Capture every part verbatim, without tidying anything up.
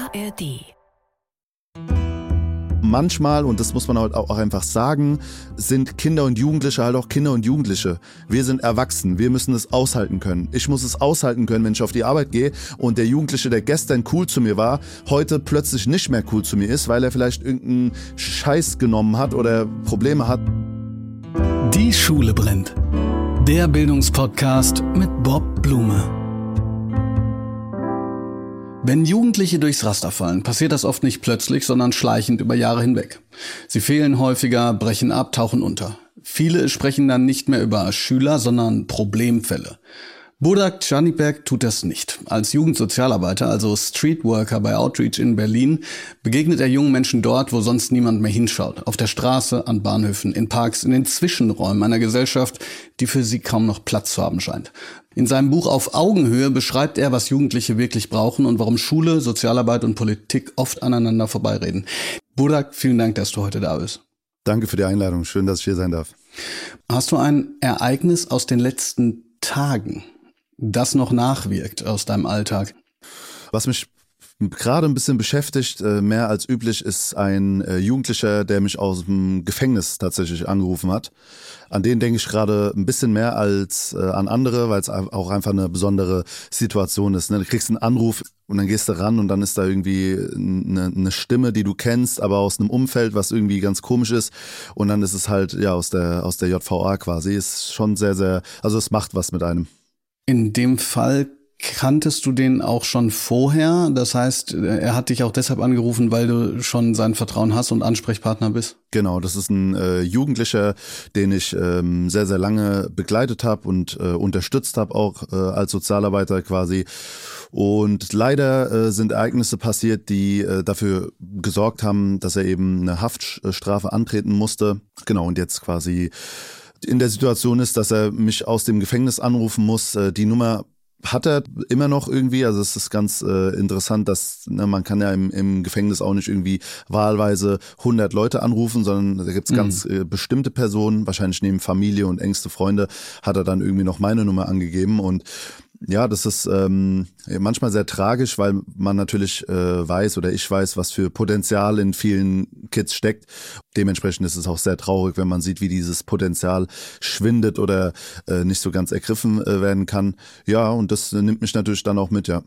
A R D. Manchmal, und das muss man halt auch einfach sagen, sind Kinder und Jugendliche halt auch Kinder und Jugendliche. Wir sind erwachsen, wir müssen es aushalten können. Ich muss es aushalten können, wenn ich auf die Arbeit gehe und der Jugendliche, der gestern cool zu mir war, heute plötzlich nicht mehr cool zu mir ist, weil er vielleicht irgendeinen Scheiß genommen hat oder Probleme hat. Die Schule brennt. Der Bildungspodcast mit Bob Blume. Wenn Jugendliche durchs Raster fallen, passiert das oft nicht plötzlich, sondern schleichend über Jahre hinweg. Sie fehlen häufiger, brechen ab, tauchen unter. Viele sprechen dann nicht mehr über Schüler, sondern Problemfälle. Burak Canipek tut das nicht. Als Jugendsozialarbeiter, also Streetworker bei Outreach in Berlin, begegnet er jungen Menschen dort, wo sonst niemand mehr hinschaut. Auf der Straße, an Bahnhöfen, in Parks, in den Zwischenräumen einer Gesellschaft, die für sie kaum noch Platz zu haben scheint. In seinem Buch Auf Augenhöhe beschreibt er, was Jugendliche wirklich brauchen und warum Schule, Sozialarbeit und Politik oft aneinander vorbeireden. Burak, vielen Dank, dass du heute da bist. Danke für die Einladung. Schön, dass ich hier sein darf. Hast du ein Ereignis aus den letzten Tagen, das noch nachwirkt aus deinem Alltag? Was mich gerade ein bisschen beschäftigt, mehr als üblich, ist ein Jugendlicher, der mich aus dem Gefängnis tatsächlich angerufen hat. An den denke ich gerade ein bisschen mehr als an andere, weil es auch einfach eine besondere Situation ist. Du kriegst einen Anruf und dann gehst du ran und dann ist da irgendwie eine, eine Stimme, die du kennst, aber aus einem Umfeld, was irgendwie ganz komisch ist. Und dann ist es halt ja aus der aus der J V A quasi. Ist schon sehr, sehr, also es macht was mit einem. In dem Fall kanntest du den auch schon vorher? Das heißt, er hat dich auch deshalb angerufen, weil du schon sein Vertrauen hast und Ansprechpartner bist? Genau, das ist ein äh, Jugendlicher, den ich ähm, sehr, sehr lange begleitet habe und äh, unterstützt habe, auch äh, als Sozialarbeiter quasi. Und leider äh, sind Ereignisse passiert, die äh, dafür gesorgt haben, dass er eben eine Haftstrafe antreten musste. Genau, und jetzt quasi in der Situation ist, dass er mich aus dem Gefängnis anrufen muss. Äh, die Nummer hat er immer noch irgendwie, also es ist ganz äh, interessant, dass ne, man kann ja im, im Gefängnis auch nicht irgendwie wahlweise hundert Leute anrufen, sondern da gibt's mhm. ganz äh, bestimmte Personen, wahrscheinlich neben Familie und engste Freunde, hat er dann irgendwie noch meine Nummer angegeben und ja, das ist ähm, manchmal sehr tragisch, weil man natürlich äh, weiß oder ich weiß, was für Potenzial in vielen Kids steckt. Dementsprechend ist es auch sehr traurig, wenn man sieht, wie dieses Potenzial schwindet oder äh, nicht so ganz ergriffen äh, werden kann. Ja, und das äh, nimmt mich natürlich dann auch mit, ja.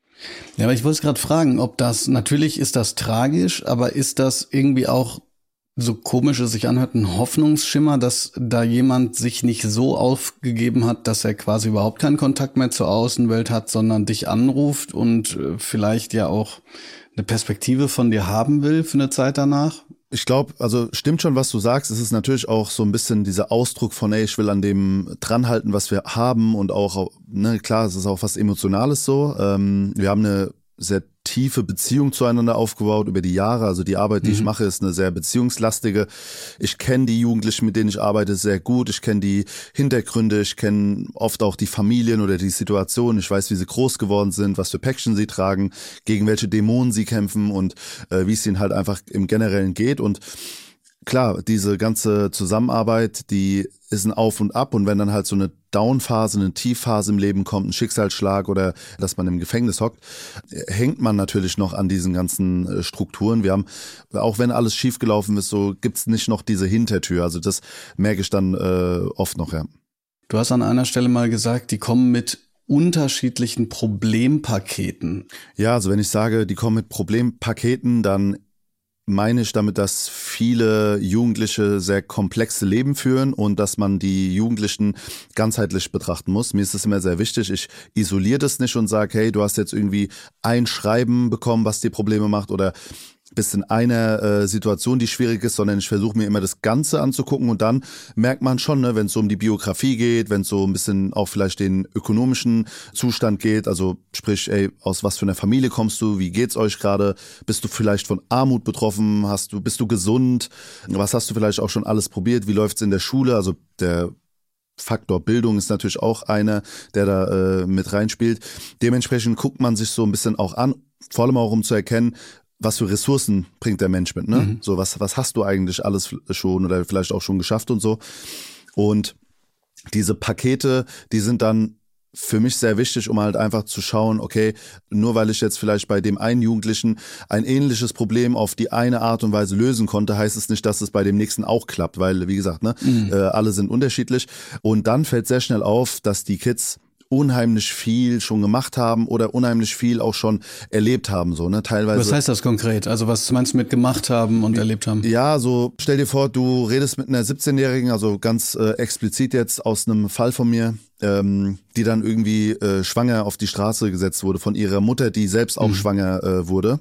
Ja, aber ich wollte gerade fragen, ob das, natürlich ist das tragisch, aber ist das irgendwie auch, so komisch es sich anhört, ein Hoffnungsschimmer, dass da jemand sich nicht so aufgegeben hat, dass er quasi überhaupt keinen Kontakt mehr zur Außenwelt hat, sondern dich anruft und vielleicht ja auch eine Perspektive von dir haben will für eine Zeit danach? Ich glaube, also stimmt schon, was du sagst. Es ist natürlich auch so ein bisschen dieser Ausdruck von, ey, ich will an dem dranhalten, was wir haben und auch, ne, klar, es ist auch was Emotionales so. Ähm, wir haben eine sehr tiefe Beziehung zueinander aufgebaut über die Jahre. Also die Arbeit, die mhm. ich mache, ist eine sehr beziehungslastige. Ich kenne die Jugendlichen, mit denen ich arbeite, sehr gut. Ich kenne die Hintergründe. Ich kenne oft auch die Familien oder die Situation. Ich weiß, wie sie groß geworden sind, was für Päckchen sie tragen, gegen welche Dämonen sie kämpfen und äh, wie es ihnen halt einfach im Generellen geht. Und klar, diese ganze Zusammenarbeit, die ist ein Auf und Ab und wenn dann halt so eine Downphase, eine Tiefphase im Leben kommt, ein Schicksalsschlag oder dass man im Gefängnis hockt, hängt man natürlich noch an diesen ganzen Strukturen. Wir haben, auch wenn alles schiefgelaufen ist, so gibt's nicht noch diese Hintertür. Also das merke ich dann äh, oft noch, ja. Du hast an einer Stelle mal gesagt, die kommen mit unterschiedlichen Problempaketen. Ja, also wenn ich sage, die kommen mit Problempaketen, dann meine ich damit, dass viele Jugendliche sehr komplexe Leben führen und dass man die Jugendlichen ganzheitlich betrachten muss. Mir ist es immer sehr wichtig. Ich isoliere das nicht und sage, hey, du hast jetzt irgendwie ein Schreiben bekommen, was dir Probleme macht oder bist in einer äh, Situation, die schwierig ist, sondern ich versuche mir immer das Ganze anzugucken und dann merkt man schon, ne, wenn es so um die Biografie geht, wenn es so ein bisschen auch vielleicht den ökonomischen Zustand geht, also sprich, ey, aus was für einer Familie kommst du, wie geht's euch gerade, bist du vielleicht von Armut betroffen, hast du, bist du gesund, was hast du vielleicht auch schon alles probiert, wie läuft's in der Schule, also der Faktor Bildung ist natürlich auch einer, der da äh, mit reinspielt. Dementsprechend guckt man sich so ein bisschen auch an, vor allem auch um zu erkennen, was für Ressourcen bringt der Mensch mit, ne? Mhm. So, was, was hast du eigentlich alles schon oder vielleicht auch schon geschafft und so. Und diese Pakete, die sind dann für mich sehr wichtig, um halt einfach zu schauen, okay, nur weil ich jetzt vielleicht bei dem einen Jugendlichen ein ähnliches Problem auf die eine Art und Weise lösen konnte, heißt es nicht, dass es bei dem nächsten auch klappt, weil, wie gesagt, ne, mhm. äh, alle sind unterschiedlich. Und dann fällt sehr schnell auf, dass die Kids unheimlich viel schon gemacht haben oder unheimlich viel auch schon erlebt haben, so, ne, teilweise. Was heißt das konkret? Also was meinst du mit gemacht haben und erlebt haben? Ja, so stell dir vor, du redest mit einer siebzehnjährigen, also ganz äh, explizit jetzt aus einem Fall von mir, ähm, die dann irgendwie äh, schwanger auf die Straße gesetzt wurde von ihrer Mutter, die selbst auch mhm. schwanger äh, wurde.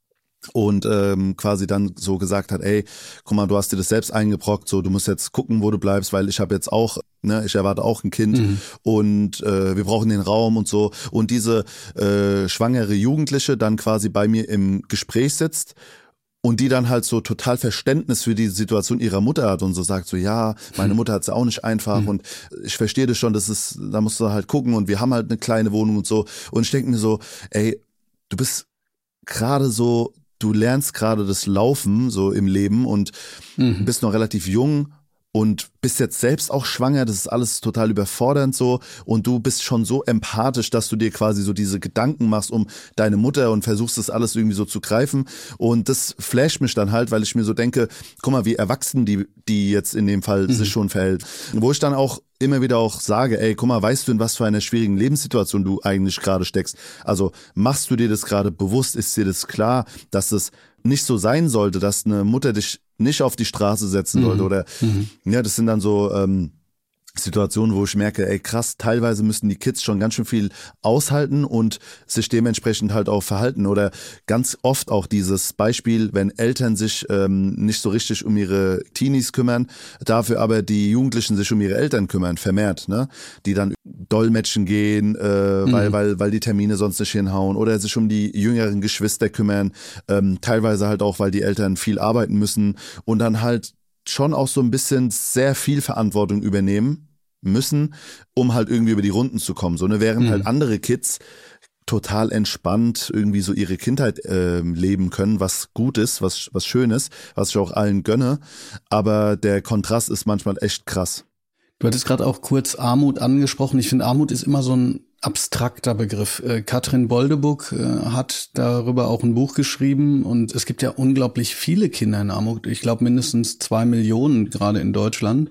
Und ähm, quasi dann so gesagt hat, ey, guck mal, du hast dir das selbst eingebrockt, so, du musst jetzt gucken, wo du bleibst, weil ich habe jetzt auch, ne, ich erwarte auch ein Kind mhm. und äh, wir brauchen den Raum und so. Und diese äh, schwangere Jugendliche dann quasi bei mir im Gespräch sitzt und die dann halt so total Verständnis für die Situation ihrer Mutter hat und so sagt so, ja, meine Mutter hat's ja auch nicht einfach mhm. und ich verstehe das schon, das ist, da musst du halt gucken und wir haben halt eine kleine Wohnung und so. Und ich denke mir so, ey, du bist gerade so, du lernst gerade das Laufen so im Leben und mhm. bist noch relativ jung und bist jetzt selbst auch schwanger, das ist alles total überfordernd so und du bist schon so empathisch, dass du dir quasi so diese Gedanken machst um deine Mutter und versuchst das alles irgendwie so zu greifen und das flasht mich dann halt, weil ich mir so denke, guck mal, wie erwachsen die, die jetzt in dem Fall mhm. sich schon verhält. Wo ich dann auch immer wieder auch sage, ey, guck mal, weißt du, in was für einer schwierigen Lebenssituation du eigentlich gerade steckst? Also machst du dir das gerade bewusst? Ist dir das klar, dass es nicht so sein sollte, dass eine Mutter dich nicht auf die Straße setzen sollte? Mhm. Oder mhm. ja, das sind dann so ähm, Situationen, wo ich merke, ey krass, teilweise müssen die Kids schon ganz schön viel aushalten und sich dementsprechend halt auch verhalten. Oder ganz oft auch dieses Beispiel, wenn Eltern sich ähm, nicht so richtig um ihre Teenies kümmern, dafür aber die Jugendlichen sich um ihre Eltern kümmern, vermehrt, ne? Die dann dolmetschen gehen, äh, mhm. weil, weil, weil die Termine sonst nicht hinhauen oder sich um die jüngeren Geschwister kümmern, ähm, teilweise halt auch, weil die Eltern viel arbeiten müssen und dann halt schon auch so ein bisschen sehr viel Verantwortung übernehmen müssen, um halt irgendwie über die Runden zu kommen. So, ne, während mhm. halt andere Kids total entspannt irgendwie so ihre Kindheit äh, leben können, was gut ist, was, was schön ist, was ich auch allen gönne. Aber der Kontrast ist manchmal echt krass. Du hattest gerade auch kurz Armut angesprochen. Ich finde, Armut ist immer so ein abstrakter Begriff. Äh, Katrin Boldebuck äh, hat darüber auch ein Buch geschrieben und es gibt ja unglaublich viele Kinder in Armut. Ich glaube mindestens zwei Millionen gerade in Deutschland.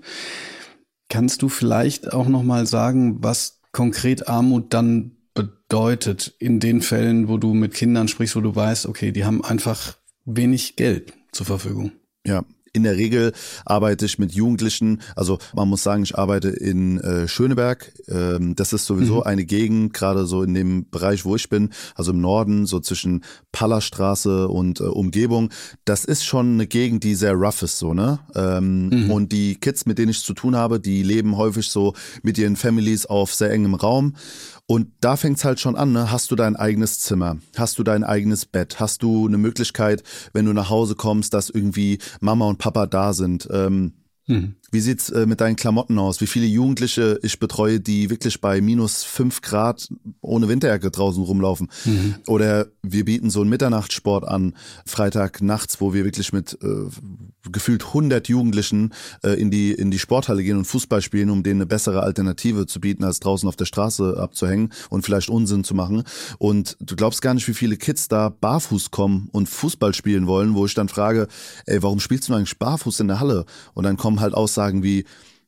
Kannst du vielleicht auch noch mal sagen, was konkret Armut dann bedeutet in den Fällen, wo du mit Kindern sprichst, wo du weißt, okay, die haben einfach wenig Geld zur Verfügung? Ja. In der Regel arbeite ich mit Jugendlichen, also man muss sagen, ich arbeite in äh, Schöneberg. Ähm, das ist sowieso mhm. eine Gegend, gerade so in dem Bereich, wo ich bin, also im Norden, so zwischen Pallerstraße und äh, Umgebung. Das ist schon eine Gegend, die sehr rough ist, so, ne? Ähm, mhm. Und die Kids, mit denen ich zu tun habe, die leben häufig so mit ihren Families auf sehr engem Raum. Und da fängt's halt schon an, ne? Hast du dein eigenes Zimmer? Hast du dein eigenes Bett? Hast du eine Möglichkeit, wenn du nach Hause kommst, dass irgendwie Mama und Papa da sind? Ähm, mhm. Wie sieht's äh, mit deinen Klamotten aus? Wie viele Jugendliche ich betreue, die wirklich bei minus fünf Grad ohne Winterjacke draußen rumlaufen? Mhm. Oder wir bieten so einen Mitternachtssport an, Freitag nachts, wo wir wirklich mit äh, gefühlt hundert Jugendlichen äh, in die in die Sporthalle gehen und Fußball spielen, um denen eine bessere Alternative zu bieten, als draußen auf der Straße abzuhängen und vielleicht Unsinn zu machen. Und du glaubst gar nicht, wie viele Kids da barfuß kommen und Fußball spielen wollen, wo ich dann frage, ey, warum spielst du eigentlich barfuß in der Halle? Und dann kommen halt Aussagen wie,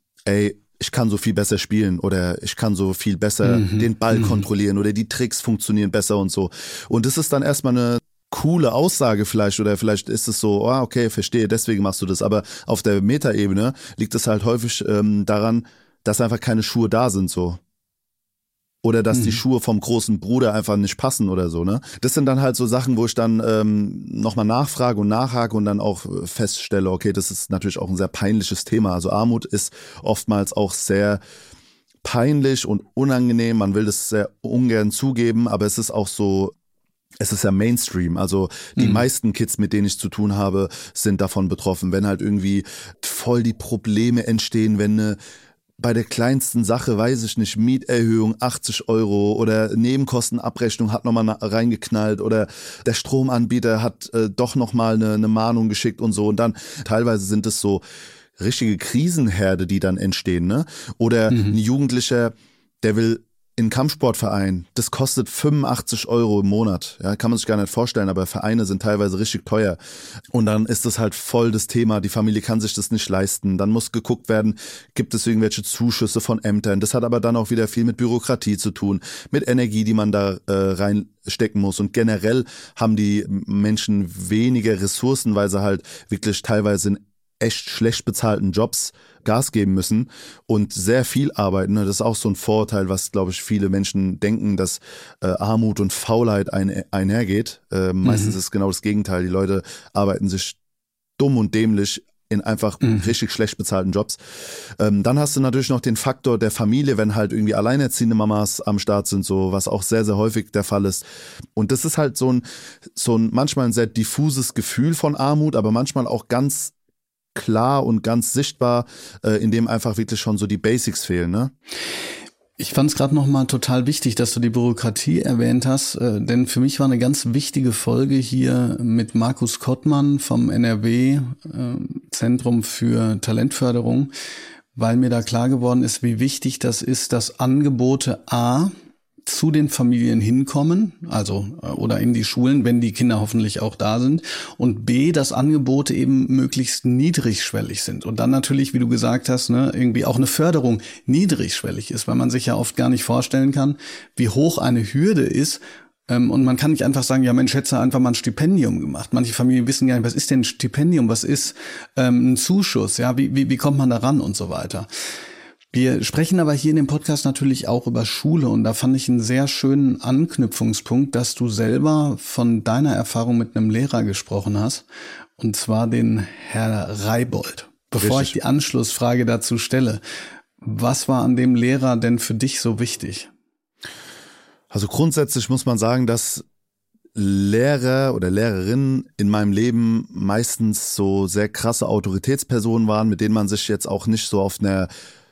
ey, ich kann so viel besser spielen oder ich kann so viel besser mhm. den Ball mhm. kontrollieren oder die Tricks funktionieren besser und so. Und das ist dann erstmal eine coole Aussage vielleicht oder vielleicht ist es so, oh, okay, verstehe, deswegen machst du das. Aber auf der Metaebene liegt es halt häufig ähm, daran, dass einfach keine Schuhe da sind so. Oder dass mhm. die Schuhe vom großen Bruder einfach nicht passen oder so, ne? Das sind dann halt so Sachen, wo ich dann ähm, nochmal nachfrage und nachhake und dann auch feststelle, okay, das ist natürlich auch ein sehr peinliches Thema. Also Armut ist oftmals auch sehr peinlich und unangenehm. Man will das sehr ungern zugeben, aber es ist auch so, es ist ja Mainstream, also die mhm. meisten Kids, mit denen ich zu tun habe, sind davon betroffen. Wenn halt irgendwie voll die Probleme entstehen, wenn eine bei der kleinsten Sache, weiß ich nicht, Mieterhöhung achtzig Euro oder Nebenkostenabrechnung hat nochmal reingeknallt oder der Stromanbieter hat äh, doch nochmal eine, eine Mahnung geschickt und so. Und dann teilweise sind es so richtige Krisenherde, die dann entstehen, ne? Oder mhm. ein Jugendlicher, der will in Kampfsportverein, das kostet fünfundachtzig Euro im Monat. Ja, kann man sich gar nicht vorstellen, aber Vereine sind teilweise richtig teuer. Und dann ist das halt voll das Thema. Die Familie kann sich das nicht leisten. Dann muss geguckt werden, gibt es irgendwelche Zuschüsse von Ämtern. Das hat aber dann auch wieder viel mit Bürokratie zu tun, mit Energie, die man da äh, reinstecken muss. Und generell haben die Menschen weniger Ressourcen, weil sie halt wirklich teilweise in echt schlecht bezahlten Jobs Gas geben müssen und sehr viel arbeiten. Das ist auch so ein Vorurteil, was, glaube ich, viele Menschen denken, dass äh, Armut und Faulheit ein, einhergeht. Äh, meistens mhm. ist es genau das Gegenteil. Die Leute arbeiten sich dumm und dämlich in einfach mhm. richtig schlecht bezahlten Jobs. Ähm, dann hast du natürlich noch den Faktor der Familie, wenn halt irgendwie alleinerziehende Mamas am Start sind, so, was auch sehr, sehr häufig der Fall ist. Und das ist halt so ein, so ein manchmal ein sehr diffuses Gefühl von Armut, aber manchmal auch ganz klar und ganz sichtbar, äh, in dem einfach wirklich schon so die Basics fehlen, ne? Ich fand es gerade nochmal total wichtig, dass du die Bürokratie erwähnt hast, äh, denn für mich war eine ganz wichtige Folge hier mit Markus Kottmann vom N R W äh, Zentrum für Talentförderung, weil mir da klar geworden ist, wie wichtig das ist, dass Angebote A zu den Familien hinkommen, also oder in die Schulen, wenn die Kinder hoffentlich auch da sind, und B, dass Angebote eben möglichst niedrigschwellig sind und dann natürlich, wie du gesagt hast, ne, irgendwie auch eine Förderung niedrigschwellig ist, weil man sich ja oft gar nicht vorstellen kann, wie hoch eine Hürde ist. Und man kann nicht einfach sagen, ja Mensch, hätte einfach mal ein Stipendium gemacht. Manche Familien wissen gar nicht, was ist denn ein Stipendium, was ist ähm, ein Zuschuss, ja, wie, wie, wie kommt man da ran und so weiter. Wir sprechen aber hier in dem Podcast natürlich auch über Schule und da fand ich einen sehr schönen Anknüpfungspunkt, dass du selber von deiner Erfahrung mit einem Lehrer gesprochen hast, und zwar den Herr Reibold. Bevor Richtig. ich die Anschlussfrage dazu stelle, was war an dem Lehrer denn für dich so wichtig? Also grundsätzlich muss man sagen, dass Lehrer oder Lehrerinnen in meinem Leben meistens so sehr krasse Autoritätspersonen waren, mit denen man sich jetzt auch nicht so auf einer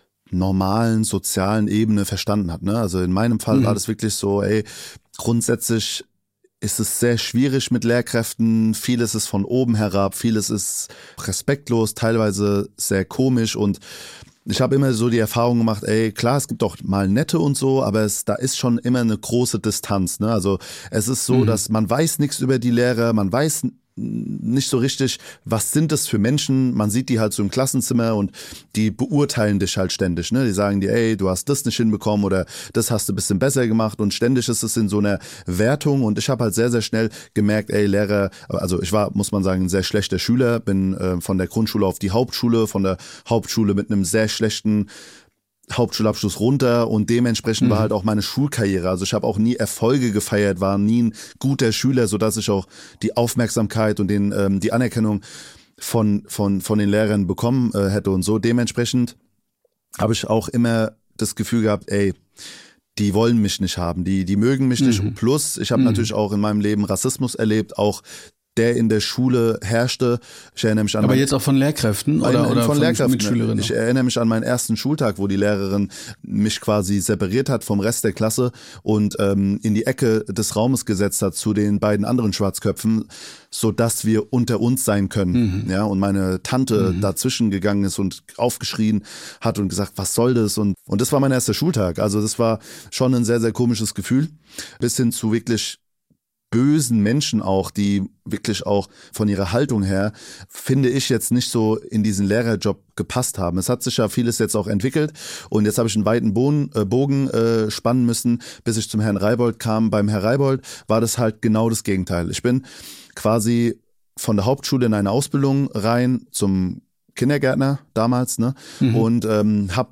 normalen sozialen Ebene verstanden hat, ne? Also in meinem Fall mhm. war das wirklich so, ey, grundsätzlich ist es sehr schwierig mit Lehrkräften, vieles ist von oben herab, vieles ist respektlos, teilweise sehr komisch und ich habe immer so die Erfahrung gemacht, ey, klar, es gibt auch mal nette und so, aber es, da ist schon immer eine große Distanz, ne? Also es ist so, mhm. dass man weiß nichts über die Lehrer, man weiß nicht so richtig, was sind das für Menschen, man sieht die halt so im Klassenzimmer und die beurteilen dich halt ständig, ne? Die sagen dir, ey, du hast das nicht hinbekommen oder das hast du ein bisschen besser gemacht und ständig ist es in so einer Wertung und ich habe halt sehr, sehr schnell gemerkt, ey, Lehrer, also ich war, muss man sagen, ein sehr schlechter Schüler, bin äh, von der Grundschule auf die Hauptschule, von der Hauptschule mit einem sehr schlechten Hauptschulabschluss runter und dementsprechend mhm. war halt auch meine Schulkarriere. Also ich habe auch nie Erfolge gefeiert, war nie ein guter Schüler, sodass ich auch die Aufmerksamkeit und den ähm, die Anerkennung von von von den Lehrern bekommen äh, hätte und so. Dementsprechend habe ich auch immer das Gefühl gehabt, ey, die wollen mich nicht haben, die die mögen mich mhm. nicht. Plus, ich habe mhm. natürlich auch in meinem Leben Rassismus erlebt, auch der in der Schule herrschte. Ich erinnere mich an Aber jetzt auch von Lehrkräften oder, ein, oder von, von Lehrkräften. Mitschülerinnen? Ich erinnere mich an meinen ersten Schultag, wo die Lehrerin mich quasi separiert hat vom Rest der Klasse und ähm, in die Ecke des Raumes gesetzt hat zu den beiden anderen Schwarzköpfen, so dass wir unter uns sein können. Mhm. Ja, und meine Tante mhm. dazwischen gegangen ist und aufgeschrien hat und gesagt, was soll das? Und und das war mein erster Schultag. Also das war schon ein sehr, sehr komisches Gefühl. Bis hin zu wirklich bösen Menschen auch, die wirklich auch von ihrer Haltung her, finde ich, jetzt nicht so in diesen Lehrerjob gepasst haben. Es hat sich ja vieles jetzt auch entwickelt und jetzt habe ich einen weiten Bogen, äh, Bogen äh, spannen müssen, bis ich zum Herrn Reibold kam. Beim Herrn Reibold war das halt genau das Gegenteil. Ich bin quasi von der Hauptschule in eine Ausbildung rein zum Kindergärtner damals, ne, mhm. und ähm, habe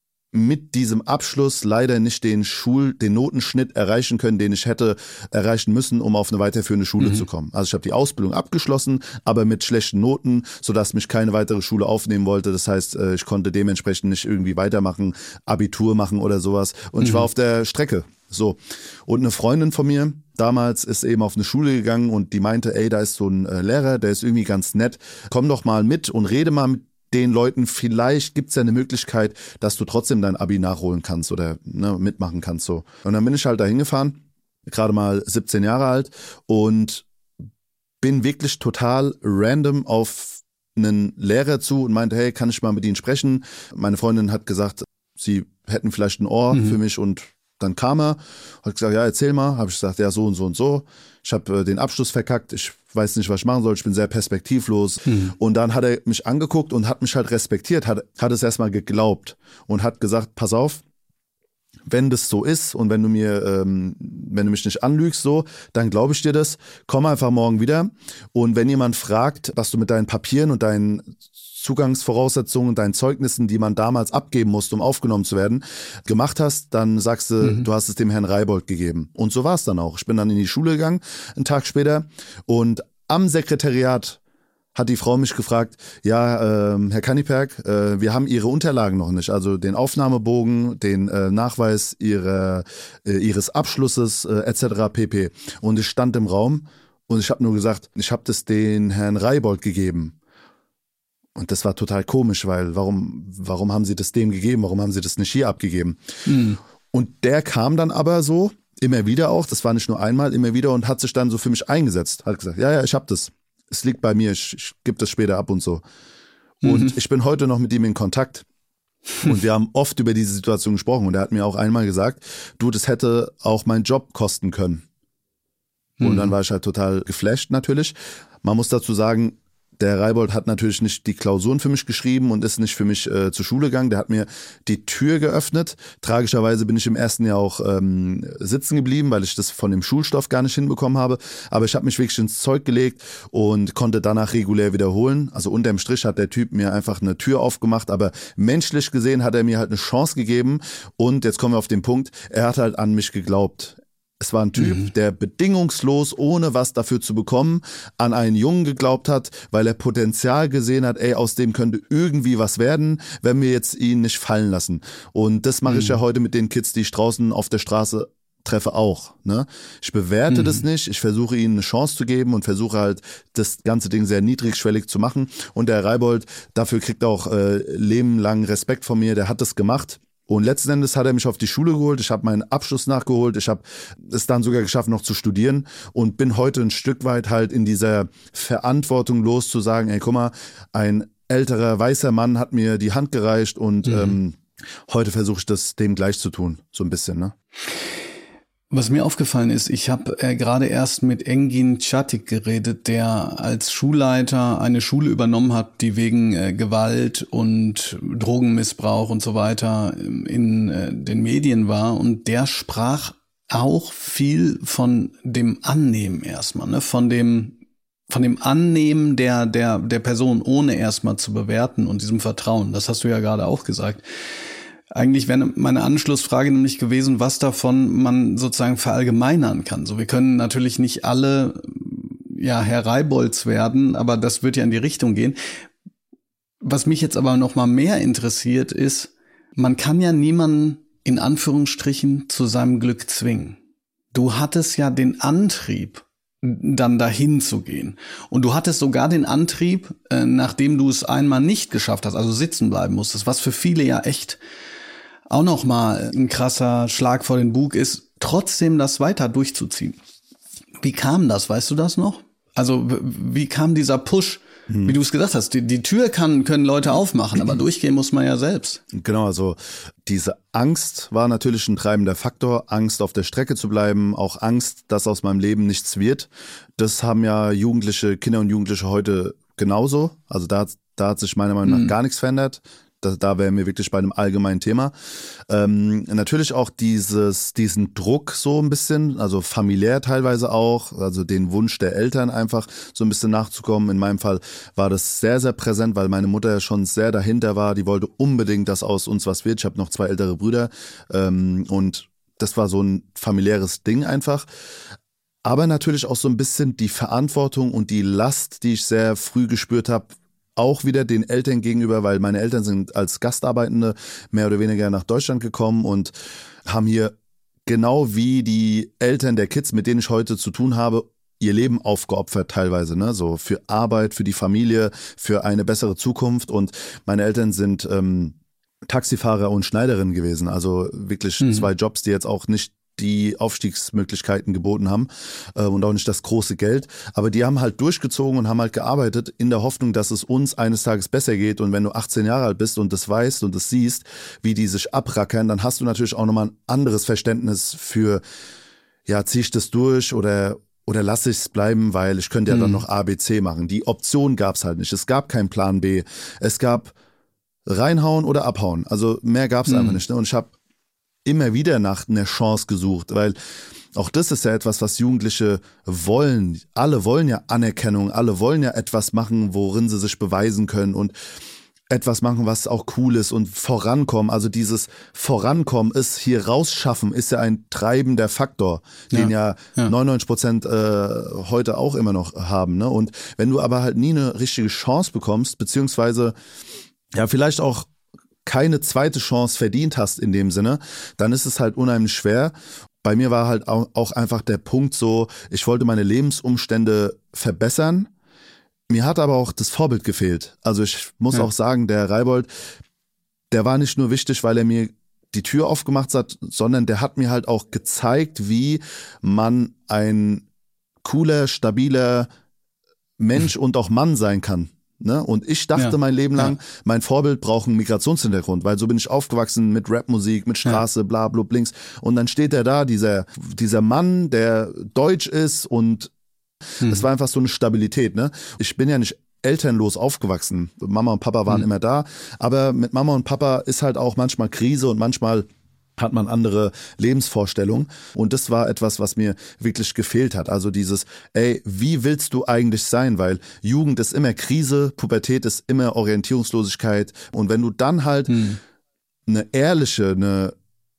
mit diesem Abschluss leider nicht den Schul, den Notenschnitt erreichen können, den ich hätte erreichen müssen, um auf eine weiterführende Schule mhm. zu kommen. Also ich habe die Ausbildung abgeschlossen, aber mit schlechten Noten, sodass mich keine weitere Schule aufnehmen wollte. Das heißt, ich konnte dementsprechend nicht irgendwie weitermachen, Abitur machen oder sowas. Und mhm. ich war auf der Strecke. So. Und eine Freundin von mir damals ist eben auf eine Schule gegangen und die meinte, ey, da ist so ein Lehrer, der ist irgendwie ganz nett. Komm doch mal mit und rede mal mit den Leuten, vielleicht gibt's ja eine Möglichkeit, dass du trotzdem dein Abi nachholen kannst oder ne, mitmachen kannst. So. Und dann bin ich halt da hingefahren, gerade mal siebzehn Jahre alt und bin wirklich total random auf einen Lehrer zu und meinte, hey, kann ich mal mit Ihnen sprechen? Meine Freundin hat gesagt, sie hätten vielleicht ein Ohr mhm. für mich und dann kam er, hat gesagt, ja, erzähl mal. Habe ich gesagt, ja, so und so und so. Ich habe äh, den Abschluss verkackt, ich weiß nicht, was ich machen soll, ich bin sehr perspektivlos. Mhm. Und dann hat er mich angeguckt und hat mich halt respektiert, hat, hat es erstmal geglaubt und hat gesagt, pass auf, wenn das so ist und wenn du mir, ähm, wenn du mich nicht anlügst, so, dann glaube ich dir das. Komm einfach morgen wieder. Und wenn jemand fragt, was du mit deinen Papieren und deinen Zugangsvoraussetzungen und deinen Zeugnissen, die man damals abgeben musste, um aufgenommen zu werden, gemacht hast, dann sagst du, mhm. du hast es dem Herrn Reibold gegeben. Und so war es dann auch. Ich bin dann in die Schule gegangen, einen Tag später, und am Sekretariat hat die Frau mich gefragt, ja, äh, Herr Kanniperk, äh, wir haben Ihre Unterlagen noch nicht, also den Aufnahmebogen, den äh, Nachweis ihrer, äh, Ihres Abschlusses äh, et cetera pp. Und ich stand im Raum und ich habe nur gesagt, ich habe das den Herrn Reibold gegeben. Und das war total komisch, weil warum, warum haben Sie das dem gegeben, warum haben Sie das nicht hier abgegeben? Mhm. Und der kam dann aber so, immer wieder auch, das war nicht nur einmal, immer wieder, und hat sich dann so für mich eingesetzt, hat gesagt, ja, ja, ich habe das. Es liegt bei mir, ich, ich gebe das später ab und so. Und mhm. ich bin heute noch mit ihm in Kontakt. Und wir haben oft über diese Situation gesprochen. Und er hat mir auch einmal gesagt, du, das hätte auch meinen Job kosten können. Mhm. Und dann war ich halt total geflasht natürlich. Man muss dazu sagen, der Reibold hat natürlich nicht die Klausuren für mich geschrieben und ist nicht für mich äh, zur Schule gegangen. Der hat mir die Tür geöffnet. Tragischerweise bin ich im ersten Jahr auch ähm, sitzen geblieben, weil ich das von dem Schulstoff gar nicht hinbekommen habe. Aber ich habe mich wirklich ins Zeug gelegt und konnte danach regulär wiederholen. Also unterm Strich hat der Typ mir einfach eine Tür aufgemacht. Aber menschlich gesehen hat er mir halt eine Chance gegeben. Und jetzt kommen wir auf den Punkt, er hat halt an mich geglaubt. Es war ein Typ, mhm. der bedingungslos, ohne was dafür zu bekommen, an einen Jungen geglaubt hat, weil er Potenzial gesehen hat, ey, aus dem könnte irgendwie was werden, wenn wir jetzt ihn nicht fallen lassen. Und das mache mhm. ich ja heute mit den Kids, die ich draußen auf der Straße treffe auch. Ne? Ich bewerte mhm. das nicht, ich versuche ihnen eine Chance zu geben und versuche halt das ganze Ding sehr niedrigschwellig zu machen. Und der Reibold, dafür kriegt er auch äh, lebenlang Respekt von mir, der hat das gemacht. Und letzten Endes hat er mich auf die Schule geholt, ich habe meinen Abschluss nachgeholt, ich habe es dann sogar geschafft, noch zu studieren, und bin heute ein Stück weit halt in dieser Verantwortung los zu sagen, ey, guck mal, ein älterer weißer Mann hat mir die Hand gereicht und mhm. ähm, heute versuche ich das dem gleich zu tun, so ein bisschen, ne? Was mir aufgefallen ist, ich habe äh, gerade erst mit Engin Çatik geredet, der als Schulleiter eine Schule übernommen hat, die wegen äh, Gewalt und Drogenmissbrauch und so weiter in äh, den Medien war. Und der sprach auch viel von dem Annehmen erstmal, ne? Von dem von dem Annehmen der der der Person, ohne erstmal zu bewerten, und diesem Vertrauen. Das hast du ja gerade auch gesagt. Eigentlich wäre meine Anschlussfrage nämlich gewesen, was davon man sozusagen verallgemeinern kann. So, wir können natürlich nicht alle, ja, Herr Reibolds werden, aber das wird ja in die Richtung gehen. Was mich jetzt aber noch mal mehr interessiert ist, man kann ja niemanden in Anführungsstrichen zu seinem Glück zwingen. Du hattest ja den Antrieb, dann dahin zu gehen. Und du hattest sogar den Antrieb, äh, nachdem du es einmal nicht geschafft hast, also sitzen bleiben musstest, was für viele ja echt auch noch mal ein krasser Schlag vor den Bug ist, trotzdem das weiter durchzuziehen. Wie kam das? Weißt du das noch? Also wie kam dieser Push? Hm. Wie du es gesagt hast, die, die Tür kann, können Leute aufmachen, aber durchgehen muss man ja selbst. Genau, also diese Angst war natürlich ein treibender Faktor. Angst, auf der Strecke zu bleiben, auch Angst, dass aus meinem Leben nichts wird. Das haben ja Jugendliche, Kinder und Jugendliche heute genauso. Also da, da hat sich meiner Meinung nach hm. gar nichts verändert. Da, da wären wir wirklich bei einem allgemeinen Thema. Ähm, natürlich auch dieses, diesen Druck so ein bisschen, also familiär teilweise auch, also den Wunsch der Eltern einfach so ein bisschen nachzukommen. In meinem Fall war das sehr, sehr präsent, weil meine Mutter ja schon sehr dahinter war. Die wollte unbedingt, dass aus uns was wird. Ich habe noch zwei ältere Brüder ähm, und das war so ein familiäres Ding einfach. Aber natürlich auch so ein bisschen die Verantwortung und die Last, die ich sehr früh gespürt habe, auch wieder den Eltern gegenüber, weil meine Eltern sind als Gastarbeitende mehr oder weniger nach Deutschland gekommen und haben hier genau wie die Eltern der Kids, mit denen ich heute zu tun habe, ihr Leben aufgeopfert teilweise, ne, so für Arbeit, für die Familie, für eine bessere Zukunft. Und meine Eltern sind ähm, Taxifahrer und Schneiderin gewesen, also wirklich mhm. zwei Jobs, die jetzt auch nicht die Aufstiegsmöglichkeiten geboten haben äh, und auch nicht das große Geld. Aber die haben halt durchgezogen und haben halt gearbeitet in der Hoffnung, dass es uns eines Tages besser geht. Und wenn du achtzehn Jahre alt bist und das weißt und das siehst, wie die sich abrackern, dann hast du natürlich auch nochmal ein anderes Verständnis für, ja, zieh ich das durch oder oder lasse ich es bleiben, weil ich könnte ja dann noch A, B, C machen. Die Option gab es halt nicht. Es gab keinen Plan B. Es gab reinhauen oder abhauen. Also mehr gab es mhm. einfach nicht. Ne? Und ich habe immer wieder nach einer Chance gesucht, weil auch das ist ja etwas, was Jugendliche wollen. Alle wollen ja Anerkennung, alle wollen ja etwas machen, worin sie sich beweisen können und etwas machen, was auch cool ist und vorankommen. Also dieses Vorankommen ist hier rausschaffen, ist ja ein treibender Faktor, den ja, ja, ja. neunundneunzig Prozent äh, heute auch immer noch haben. Ne? Und wenn du aber halt nie eine richtige Chance bekommst, beziehungsweise ja vielleicht auch keine zweite Chance verdient hast in dem Sinne, dann ist es halt unheimlich schwer. Bei mir war halt auch einfach der Punkt so, ich wollte meine Lebensumstände verbessern. Mir hat aber auch das Vorbild gefehlt. Also ich muss ja. auch sagen, der Reibold, der war nicht nur wichtig, weil er mir die Tür aufgemacht hat, sondern der hat mir halt auch gezeigt, wie man ein cooler, stabiler Mensch und auch Mann sein kann. Ne? Und ich dachte ja. mein Leben lang, ja. mein Vorbild braucht einen Migrationshintergrund, weil so bin ich aufgewachsen mit Rapmusik, mit Straße, ja. bla bla blinks. Und dann steht er da, dieser, dieser Mann, der deutsch ist und Hm. Das war einfach so eine Stabilität, ne? Ich bin ja nicht elternlos aufgewachsen. Mama und Papa waren hm. immer da, aber mit Mama und Papa ist halt auch manchmal Krise und manchmal hat man andere Lebensvorstellungen und das war etwas, was mir wirklich gefehlt hat. Also dieses, ey, wie willst du eigentlich sein? Weil Jugend ist immer Krise, Pubertät ist immer Orientierungslosigkeit und wenn du dann halt hm. eine ehrliche, eine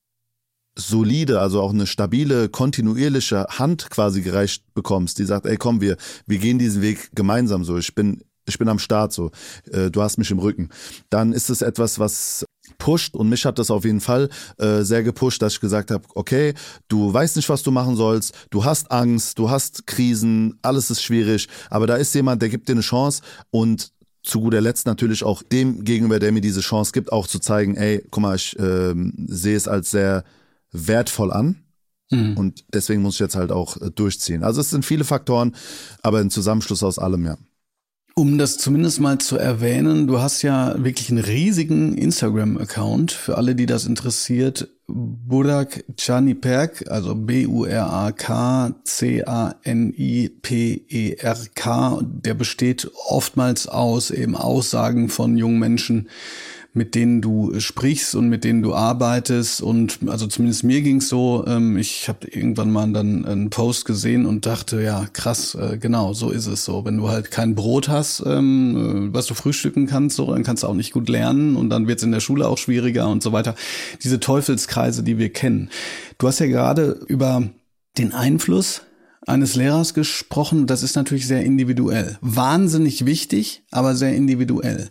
solide, also auch eine stabile, kontinuierliche Hand quasi gereicht bekommst, die sagt, ey komm, wir wir gehen diesen Weg gemeinsam so, ich bin ich bin am Start so, äh, du hast mich im Rücken, dann ist es etwas, was pusht und mich hat das auf jeden Fall äh, sehr gepusht, dass ich gesagt habe, okay, du weißt nicht, was du machen sollst, du hast Angst, du hast Krisen, alles ist schwierig, aber da ist jemand, der gibt dir eine Chance und zu guter Letzt natürlich auch dem gegenüber, der mir diese Chance gibt, auch zu zeigen, ey, guck mal, ich äh, sehe es als sehr wertvoll an mhm. und deswegen muss ich jetzt halt auch äh, durchziehen. Also es sind viele Faktoren, aber ein Zusammenschluss aus allem, ja. Um das zumindest mal zu erwähnen, du hast ja wirklich einen riesigen Instagram-Account, für alle, die das interessiert, Burak Caniperk, also B U R A K C A N I P E R K, der besteht oftmals aus eben Aussagen von jungen Menschen, mit denen du sprichst und mit denen du arbeitest und also zumindest mir ging's so, ähm, ich habe irgendwann mal dann einen Post gesehen und dachte, ja krass, äh, genau, so ist es so. Wenn du halt kein Brot hast, ähm, was du frühstücken kannst, so, dann kannst du auch nicht gut lernen und dann wird's in der Schule auch schwieriger und so weiter. Diese Teufelskreise, die wir kennen. Du hast ja gerade über den Einfluss eines Lehrers gesprochen, das ist natürlich sehr individuell. Wahnsinnig wichtig, aber sehr individuell.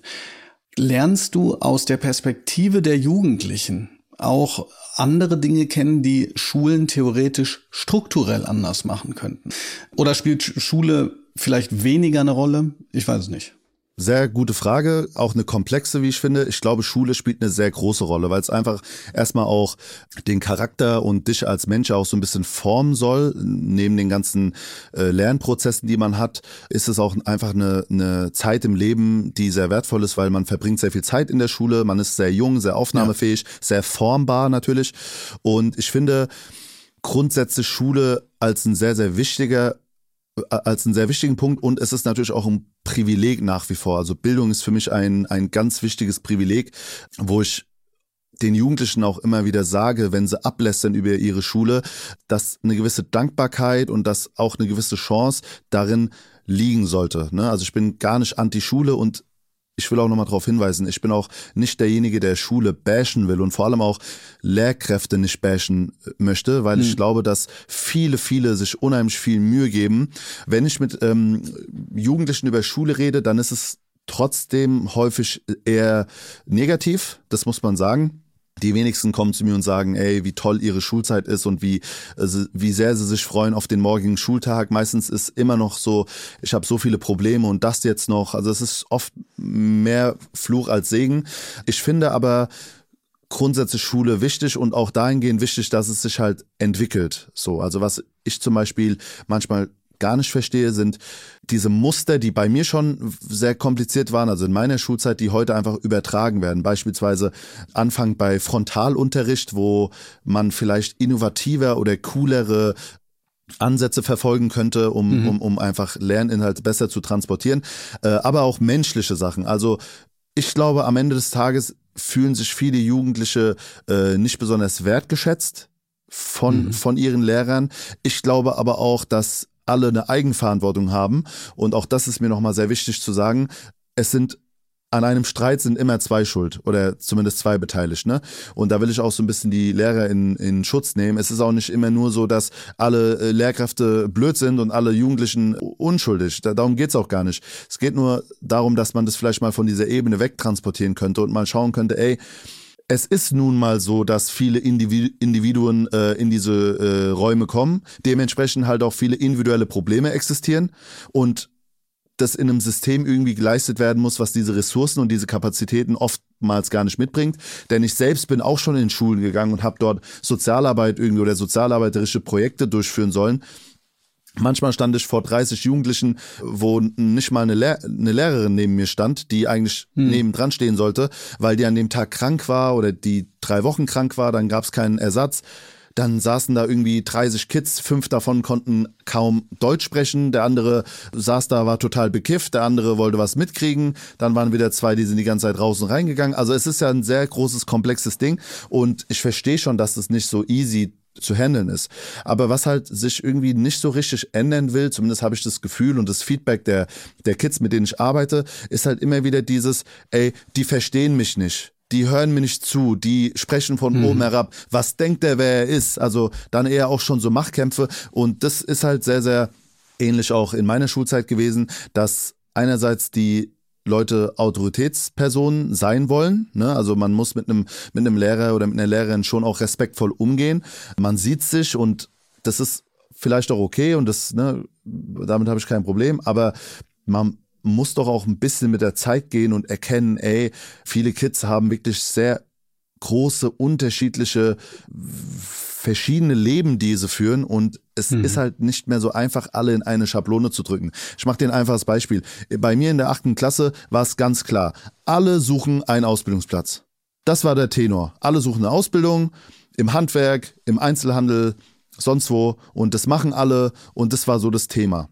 Lernst du aus der Perspektive der Jugendlichen auch andere Dinge kennen, die Schulen theoretisch strukturell anders machen könnten? Oder spielt Schule vielleicht weniger eine Rolle? Ich weiß es nicht. Sehr gute Frage, auch eine komplexe, wie ich finde. Ich glaube, Schule spielt eine sehr große Rolle, weil es einfach erstmal auch den Charakter und dich als Mensch auch so ein bisschen formen soll. Neben den ganzen äh, Lernprozessen, die man hat, ist es auch einfach eine, eine Zeit im Leben, die sehr wertvoll ist, weil man verbringt sehr viel Zeit in der Schule, man ist sehr jung, sehr aufnahmefähig, ja. sehr formbar natürlich. Und ich finde grundsätzlich Schule als ein sehr, sehr wichtiger als einen sehr wichtigen Punkt und es ist natürlich auch ein Privileg nach wie vor. Also Bildung ist für mich ein ein ganz wichtiges Privileg, wo ich den Jugendlichen auch immer wieder sage, wenn sie ablästern über ihre Schule, dass eine gewisse Dankbarkeit und dass auch eine gewisse Chance darin liegen sollte. Ne? Also ich bin gar nicht anti-Schule und ich will auch nochmal darauf hinweisen, ich bin auch nicht derjenige, der Schule bashen will und vor allem auch Lehrkräfte nicht bashen möchte, weil mhm. ich glaube, dass viele, viele sich unheimlich viel Mühe geben. Wenn ich mit ähm, Jugendlichen über Schule rede, dann ist es trotzdem häufig eher negativ, das muss man sagen. Die wenigsten kommen zu mir und sagen, ey, wie toll ihre Schulzeit ist und wie also, wie sehr sie sich freuen auf den morgigen Schultag. Meistens ist immer noch so, ich habe so viele Probleme und das jetzt noch. Also es ist oft mehr Fluch als Segen. Ich finde aber grundsätzlich Schule wichtig und auch dahingehend wichtig, dass es sich halt entwickelt. So, also was ich zum Beispiel manchmal gar nicht verstehe, sind diese Muster, die bei mir schon sehr kompliziert waren, also in meiner Schulzeit, die heute einfach übertragen werden. Beispielsweise Anfang bei Frontalunterricht, wo man vielleicht innovativer oder coolere Ansätze verfolgen könnte, um, mhm. um, um einfach Lerninhalte besser zu transportieren, äh, aber auch menschliche Sachen. Also ich glaube, am Ende des Tages fühlen sich viele Jugendliche äh, nicht besonders wertgeschätzt von, mhm. von ihren Lehrern. Ich glaube aber auch, dass alle eine Eigenverantwortung haben. Und auch das ist mir nochmal sehr wichtig zu sagen. Es sind, an einem Streit sind immer zwei schuld oder zumindest zwei beteiligt, ne? Und da will ich auch so ein bisschen die Lehrer in, in Schutz nehmen. Es ist auch nicht immer nur so, dass alle Lehrkräfte blöd sind und alle Jugendlichen unschuldig. Da, darum geht's auch gar nicht. Es geht nur darum, dass man das vielleicht mal von dieser Ebene wegtransportieren könnte und mal schauen könnte, ey, es ist nun mal so, dass viele Individu- Individuen äh, in diese äh, Räume kommen, dementsprechend halt auch viele individuelle Probleme existieren und das in einem System irgendwie geleistet werden muss, was diese Ressourcen und diese Kapazitäten oftmals gar nicht mitbringt. Denn ich selbst bin auch schon in Schulen gegangen und habe dort Sozialarbeit irgendwie oder sozialarbeiterische Projekte durchführen sollen. Manchmal stand ich vor dreißig Jugendlichen, wo nicht mal eine, Lehr- eine Lehrerin neben mir stand, die eigentlich hm. nebendran stehen sollte, weil die an dem Tag krank war oder die drei Wochen krank war, dann gab es keinen Ersatz. Dann saßen da irgendwie dreißig Kids, fünf davon konnten kaum Deutsch sprechen, der andere saß da, war total bekifft, der andere wollte was mitkriegen, dann waren wieder zwei, die sind die ganze Zeit raus und reingegangen. Also es ist ja ein sehr großes, komplexes Ding und ich verstehe schon, dass das nicht so easy zu handeln ist. Aber was halt sich irgendwie nicht so richtig ändern will, zumindest habe ich das Gefühl und das Feedback der, der Kids, mit denen ich arbeite, ist halt immer wieder dieses, ey, die verstehen mich nicht. Die hören mir nicht zu, die sprechen von hm. oben herab. Was denkt der, wer er ist? Also dann eher auch schon so Machtkämpfe. Und das ist halt sehr, sehr ähnlich auch in meiner Schulzeit gewesen, dass einerseits die Leute Autoritätspersonen sein wollen, ne? Also man muss mit einem mit einem Lehrer oder mit einer Lehrerin schon auch respektvoll umgehen. Man sieht sich und das ist vielleicht auch okay und das, ne, damit habe ich kein Problem, aber man muss doch auch ein bisschen mit der Zeit gehen und erkennen, ey, viele Kids haben wirklich sehr große, unterschiedliche, verschiedene Leben, die sie führen und es mhm. ist halt nicht mehr so einfach, alle in eine Schablone zu drücken. Ich mache dir ein einfaches Beispiel. Bei mir in der achten Klasse war es ganz klar, alle suchen einen Ausbildungsplatz. Das war der Tenor. Alle suchen eine Ausbildung im Handwerk, im Einzelhandel, sonst wo und das machen alle und das war so das Thema.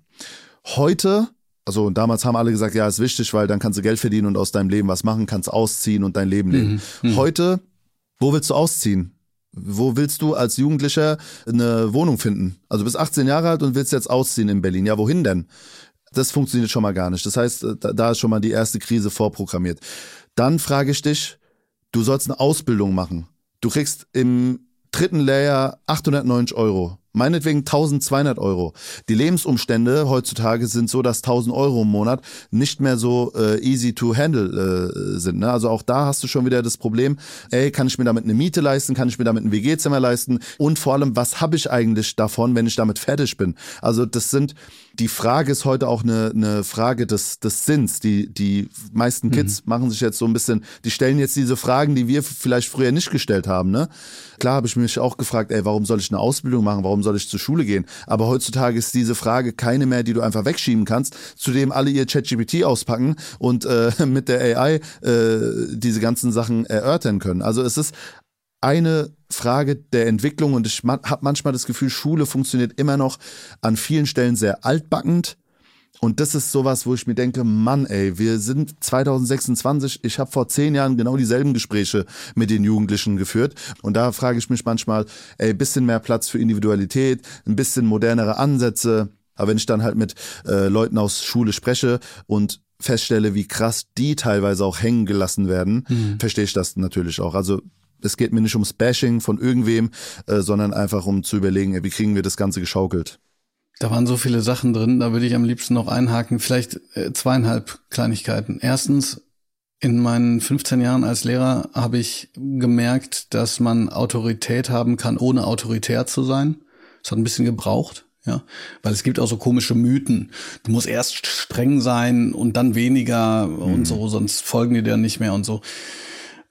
Heute, also damals haben alle gesagt, ja, ist wichtig, weil dann kannst du Geld verdienen und aus deinem Leben was machen, kannst ausziehen und dein Leben leben. Mhm. Heute, wo willst du ausziehen? Wo willst du als Jugendlicher eine Wohnung finden? Also du bist achtzehn Jahre alt und willst jetzt ausziehen in Berlin. Ja, wohin denn? Das funktioniert schon mal gar nicht. Das heißt, da ist schon mal die erste Krise vorprogrammiert. Dann frage ich dich, du sollst eine Ausbildung machen. Du kriegst im dritten Lehrjahr achthundertneunzig Euro. Meinetwegen eintausendzweihundert Euro. Die Lebensumstände heutzutage sind so, dass tausend Euro im Monat nicht mehr so äh, easy to handle äh, sind. Ne? Also auch da hast du schon wieder das Problem, ey, kann ich mir damit eine Miete leisten, kann ich mir damit ein W G-Zimmer leisten und vor allem, was habe ich eigentlich davon, wenn ich damit fertig bin? Also das sind, die Frage ist heute auch eine, eine Frage des, des Sinns. Die, die meisten Kids mhm. machen sich jetzt so ein bisschen, die stellen jetzt diese Fragen, die wir vielleicht früher nicht gestellt haben. Ne? Klar habe ich mich auch gefragt, ey, warum soll ich eine Ausbildung machen, warum soll ich zur Schule gehen? Aber heutzutage ist diese Frage keine mehr, die du einfach wegschieben kannst, zu dem alle ihr ChatGPT auspacken und äh, mit der A I äh, diese ganzen Sachen erörtern können. Also es ist eine Frage der Entwicklung und ich habe manchmal das Gefühl, Schule funktioniert immer noch an vielen Stellen sehr altbackend. Und das ist sowas, wo ich mir denke, Mann, ey, wir sind zwanzig sechsundzwanzig, ich habe vor zehn Jahren genau dieselben Gespräche mit den Jugendlichen geführt. Und da frage ich mich manchmal, ey, bisschen mehr Platz für Individualität, ein bisschen modernere Ansätze. Aber wenn ich dann halt mit äh, Leuten aus Schule spreche und feststelle, wie krass die teilweise auch hängen gelassen werden, mhm. verstehe ich das natürlich auch. Also es geht mir nicht ums Bashing von irgendwem, äh, sondern einfach um zu überlegen, ey, wie kriegen wir das Ganze geschaukelt. Da waren so viele Sachen drin, da würde ich am liebsten noch einhaken, vielleicht äh, zweieinhalb Kleinigkeiten. Erstens, in meinen fünfzehn Jahren als Lehrer habe ich gemerkt, dass man Autorität haben kann, ohne autoritär zu sein. Das hat ein bisschen gebraucht, ja, weil es gibt auch so komische Mythen. Du musst erst streng sein und dann weniger mhm. und so, sonst folgen die dir nicht mehr und so.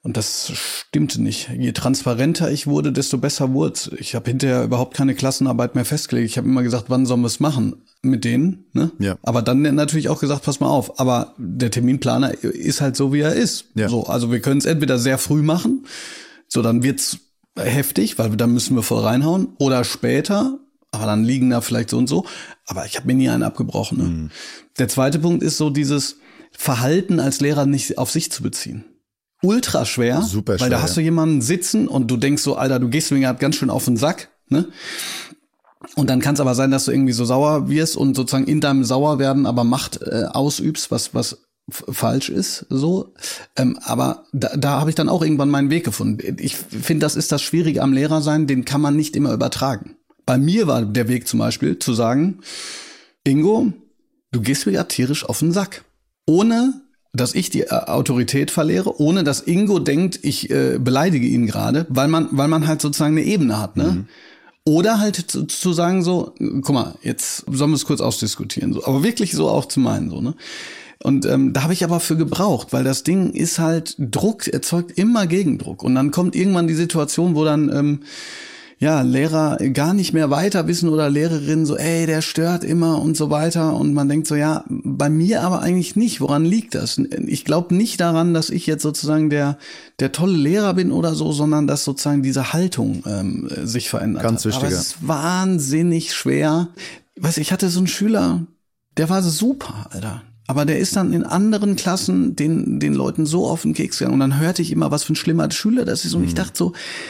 Und das stimmte nicht. Je transparenter ich wurde, desto besser wurde es. Ich habe hinterher überhaupt keine Klassenarbeit mehr festgelegt. Ich habe immer gesagt, wann sollen wir es machen mit denen? Ne? Ja. Aber dann natürlich auch gesagt, pass mal auf. Aber der Terminplaner ist halt so, wie er ist. Ja. So, also wir können es entweder sehr früh machen, so dann wird's heftig, weil dann müssen wir voll reinhauen. Oder später, aber dann liegen da vielleicht so und so. Aber ich habe mir nie einen abgebrochen. Ne? Mhm. Der zweite Punkt ist so dieses Verhalten als Lehrer nicht auf sich zu beziehen. Ultra schwer, Super schwer, weil da hast du jemanden sitzen und du denkst so, Alter, du gehst mir gerade ganz schön auf den Sack, ne? Und dann kann es aber sein, dass du irgendwie so sauer wirst und sozusagen in deinem Sauerwerden aber Macht äh, ausübst, was was f- falsch ist, so. Ähm, aber da, da habe ich dann auch irgendwann meinen Weg gefunden. Ich finde, das ist das Schwierige am Lehrersein, den kann man nicht immer übertragen. Bei mir war der Weg zum Beispiel zu sagen, Ingo, du gehst mir ja tierisch auf den Sack. Ohne dass ich die Autorität verliere, ohne dass Ingo denkt, ich äh, beleidige ihn gerade, weil man weil man halt sozusagen eine Ebene hat, ne? Mhm. Oder halt zu, zu sagen so, guck mal, jetzt sollen wir es kurz ausdiskutieren, so, aber wirklich so auch zu meinen, so, ne? Und ähm, da habe ich aber für gebraucht, weil das Ding ist halt, Druck erzeugt immer Gegendruck und dann kommt irgendwann die Situation, wo dann ähm, ja, Lehrer gar nicht mehr weiter wissen oder Lehrerinnen so, ey, der stört immer und so weiter. Und man denkt so, ja, bei mir aber eigentlich nicht. Woran liegt das? Ich glaube nicht daran, dass ich jetzt sozusagen der der tolle Lehrer bin oder so, sondern dass sozusagen diese Haltung ähm, sich verändert Ganz hat. wichtig. Aber es ist wahnsinnig schwer. Weißt du, ich hatte so einen Schüler, der war super, Alter. Aber der ist dann in anderen Klassen den den Leuten so auf den Keks gegangen. Und dann hörte ich immer, was für ein schlimmer Schüler das ist. Und mhm. ich dachte so,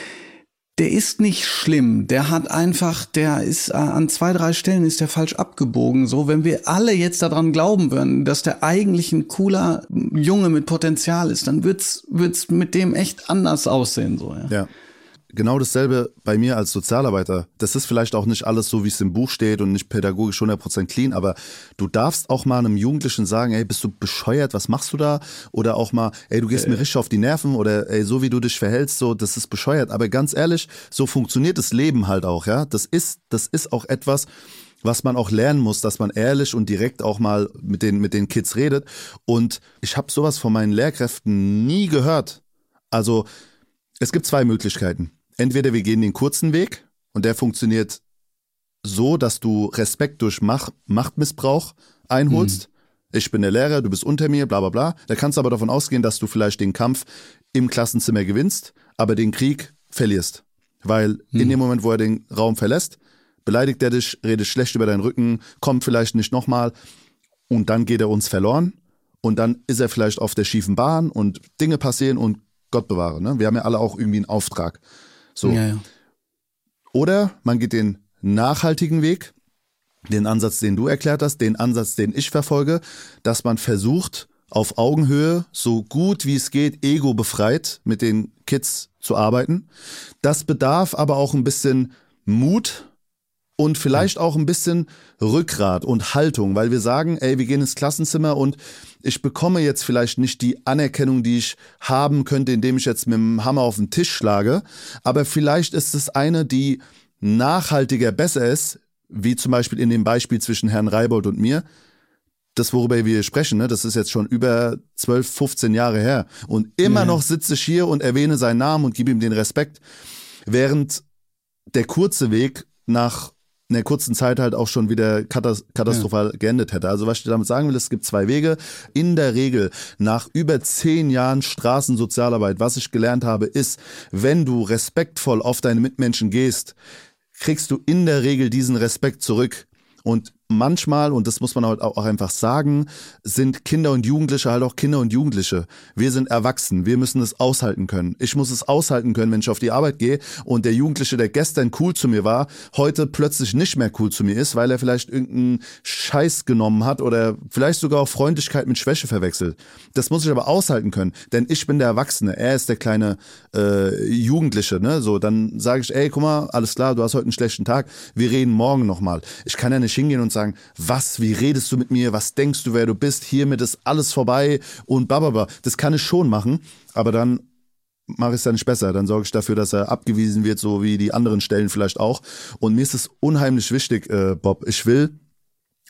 der ist nicht schlimm, der hat einfach, der ist an zwei, drei Stellen ist der falsch abgebogen. So, wenn wir alle jetzt daran glauben würden, dass der eigentlich ein cooler Junge mit Potenzial ist, dann wird's wird's mit dem echt anders aussehen. So, ja. Ja. Genau dasselbe bei mir als Sozialarbeiter. Das ist vielleicht auch nicht alles so, wie es im Buch steht und nicht pädagogisch hundert Prozent clean, aber du darfst auch mal einem Jugendlichen sagen, ey, bist du bescheuert, was machst du da? Oder auch mal, ey, du gehst äh. mir richtig auf die Nerven oder ey, so wie du dich verhältst, so, das ist bescheuert. Aber ganz ehrlich, so funktioniert das Leben halt auch, ja. Das ist, das ist auch etwas, was man auch lernen muss, dass man ehrlich und direkt auch mal mit den, mit den Kids redet. Und ich habe sowas von meinen Lehrkräften nie gehört. Also, es gibt zwei Möglichkeiten. Entweder wir gehen den kurzen Weg und der funktioniert so, dass du Respekt durch Macht, Machtmissbrauch einholst. Mhm. Ich bin der Lehrer, du bist unter mir, bla bla bla. Da kannst du aber davon ausgehen, dass du vielleicht den Kampf im Klassenzimmer gewinnst, aber den Krieg verlierst. Weil mhm. in dem Moment, wo er den Raum verlässt, beleidigt er dich, redet schlecht über deinen Rücken, kommt vielleicht nicht nochmal und dann geht er uns verloren und dann ist er vielleicht auf der schiefen Bahn und Dinge passieren und Gott bewahre. Ne? Wir haben ja alle auch irgendwie einen Auftrag. So. Ja, ja. Oder man geht den nachhaltigen Weg, den Ansatz, den du erklärt hast, den Ansatz, den ich verfolge, dass man versucht, auf Augenhöhe, so gut wie es geht, ego-befreit mit den Kids zu arbeiten. Das bedarf aber auch ein bisschen Mut und vielleicht auch ein bisschen Rückgrat und Haltung, weil wir sagen, ey, wir gehen ins Klassenzimmer und ich bekomme jetzt vielleicht nicht die Anerkennung, die ich haben könnte, indem ich jetzt mit dem Hammer auf den Tisch schlage, aber vielleicht ist es eine, die nachhaltiger besser ist, wie zum Beispiel in dem Beispiel zwischen Herrn Reibold und mir. Das, worüber wir sprechen, ne, das ist jetzt schon über zwölf, fünfzehn Jahre her und immer ja. noch sitze ich hier und erwähne seinen Namen und gebe ihm den Respekt, während der kurze Weg nach in der kurzen Zeit halt auch schon wieder katastrophal ja. geendet hätte. Also was ich damit sagen will, es gibt zwei Wege. In der Regel nach über zehn Jahren Straßensozialarbeit, was ich gelernt habe, ist, wenn du respektvoll auf deine Mitmenschen gehst, kriegst du in der Regel diesen Respekt zurück. Und manchmal, und das muss man halt auch einfach sagen, sind Kinder und Jugendliche halt auch Kinder und Jugendliche. Wir sind erwachsen, wir müssen es aushalten können. Ich muss es aushalten können, wenn ich auf die Arbeit gehe und der Jugendliche, der gestern cool zu mir war, heute plötzlich nicht mehr cool zu mir ist, weil er vielleicht irgendeinen Scheiß genommen hat oder vielleicht sogar auch Freundlichkeit mit Schwäche verwechselt. Das muss ich aber aushalten können, denn ich bin der Erwachsene, er ist der kleine äh, Jugendliche. Ne? So, dann sage ich, ey, guck mal, alles klar, du hast heute einen schlechten Tag, wir reden morgen nochmal. Ich kann ja nicht hingehen und sagen, was, wie redest du mit mir, was denkst du, wer du bist, hiermit ist alles vorbei und bababa. Das kann ich schon machen, aber dann mache ich es dann nicht besser. Dann sorge ich dafür, dass er abgewiesen wird, so wie die anderen Stellen vielleicht auch. Und mir ist es unheimlich wichtig, äh, Bob, ich will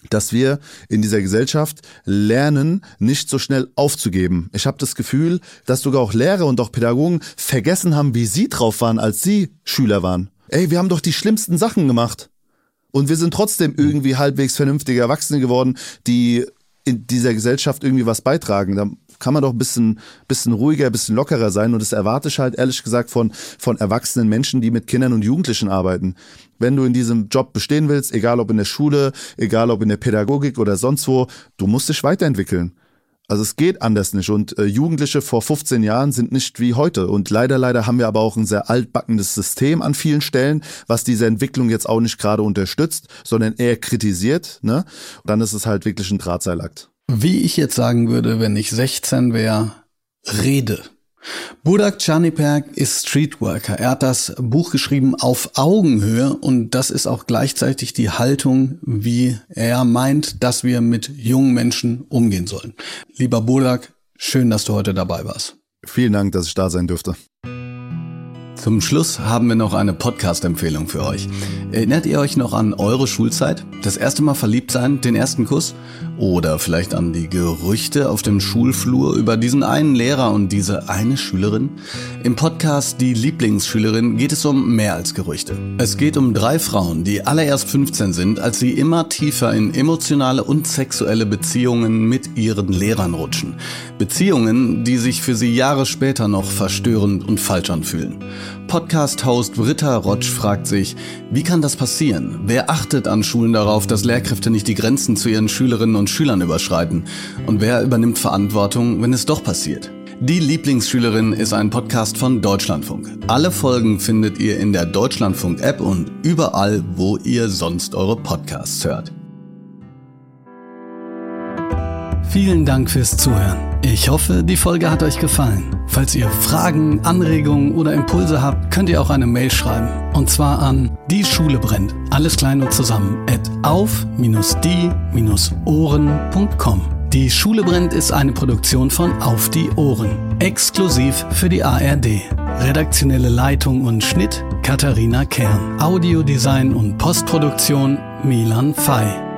dass wir in dieser Gesellschaft lernen, nicht so schnell aufzugeben. Ich habe das Gefühl, dass sogar auch Lehrer und auch Pädagogen vergessen haben, wie sie drauf waren, als sie Schüler waren. Ey, wir haben doch die schlimmsten Sachen gemacht. Und wir sind trotzdem irgendwie halbwegs vernünftige Erwachsene geworden, die in dieser Gesellschaft irgendwie was beitragen. Da kann man doch ein bisschen, bisschen ruhiger, ein bisschen lockerer sein. Und das erwarte ich halt ehrlich gesagt von, von erwachsenen Menschen, die mit Kindern und Jugendlichen arbeiten. Wenn du in diesem Job bestehen willst, egal ob in der Schule, egal ob in der Pädagogik oder sonst wo, du musst dich weiterentwickeln. Also es geht anders nicht. Und äh, Jugendliche vor fünfzehn Jahren sind nicht wie heute. Und leider, leider haben wir aber auch ein sehr altbackenes System an vielen Stellen, was diese Entwicklung jetzt auch nicht gerade unterstützt, sondern eher kritisiert. Ne? Und dann ist es halt wirklich ein Drahtseilakt. Wie ich jetzt sagen würde, wenn ich sechzehn wäre, rede. Burak Çaniper ist Streetworker. Er hat das Buch geschrieben Auf Augenhöhe und das ist auch gleichzeitig die Haltung, wie er meint, dass wir mit jungen Menschen umgehen sollen. Lieber Burak, schön, dass du heute dabei warst. Vielen Dank, dass ich da sein dürfte. Zum Schluss haben wir noch eine Podcast-Empfehlung für euch. Erinnert ihr euch noch an eure Schulzeit? Das erste Mal verliebt sein, den ersten Kuss? Oder vielleicht an die Gerüchte auf dem Schulflur über diesen einen Lehrer und diese eine Schülerin? Im Podcast Die Lieblingsschülerin geht es um mehr als Gerüchte. Es geht um drei Frauen, die alle erst fünfzehn sind, als sie immer tiefer in emotionale und sexuelle Beziehungen mit ihren Lehrern rutschen. Beziehungen, die sich für sie Jahre später noch verstörend und falsch anfühlen. Podcast-Host Britta Rotsch fragt sich, wie kann das passieren? Wer achtet an Schulen darauf, dass Lehrkräfte nicht die Grenzen zu ihren Schülerinnen und Schülern überschreiten? Und wer übernimmt Verantwortung, wenn es doch passiert? Die Lieblingsschülerin ist ein Podcast von Deutschlandfunk. Alle Folgen findet ihr in der Deutschlandfunk-App und überall, wo ihr sonst eure Podcasts hört. Vielen Dank fürs Zuhören. Ich hoffe, die Folge hat euch gefallen. Falls ihr Fragen, Anregungen oder Impulse habt, könnt ihr auch eine Mail schreiben. Und zwar an die Schule brennt, alles klein und zusammen, at auf die ohren punkt com. Die Schule brennt ist eine Produktion von Auf die Ohren, exklusiv für die A R D. Redaktionelle Leitung und Schnitt Katharina Kern. Audiodesign und Postproduktion Milan Fey.